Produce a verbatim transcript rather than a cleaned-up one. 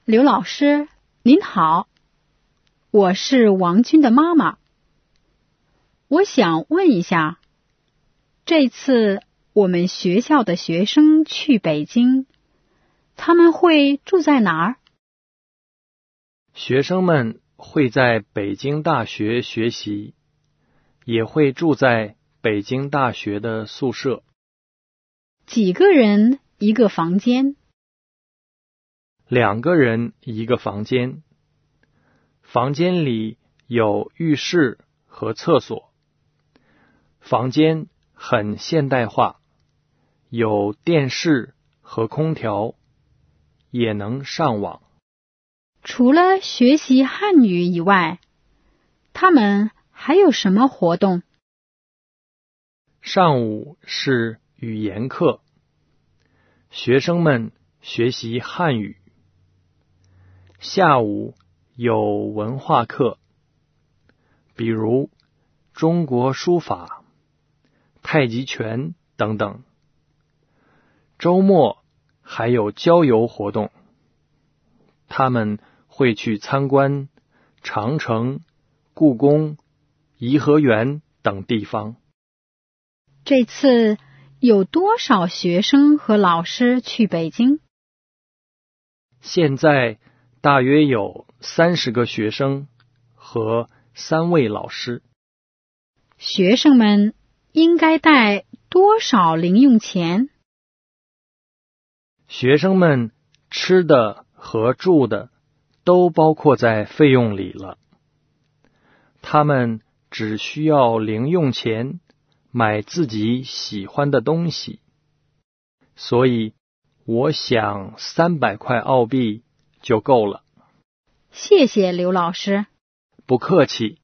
刘老师，您好，我是王军的妈妈。我想问一下，这次我们学校的学生去北京，他们会住在哪儿？ 学生们会在北京大学学习，也会住在北京大学的宿舍。 几个人一个房间？ 两个人一个房间。房间里有浴室和厕所。房间很现代化，有电视和空调，也能上网。 除了学习汉语以外，他们还有什么活动？ 上午是语言课，学生们学习汉语。下午有文化课，比如中国书法、太极拳等等。周末还有郊游活动，他们会去参观长城、故宫、颐和园等地方。 这次有多少学生和老师去北京？ 现在大约有三十个学生和三位老师。 学生们应该带多少零用钱？ 学生们吃的和住的都包括在费用里了。他们只需要零用钱买自己喜欢的东西，所以我想三百块澳币就够了。 谢谢刘老师。 不客气。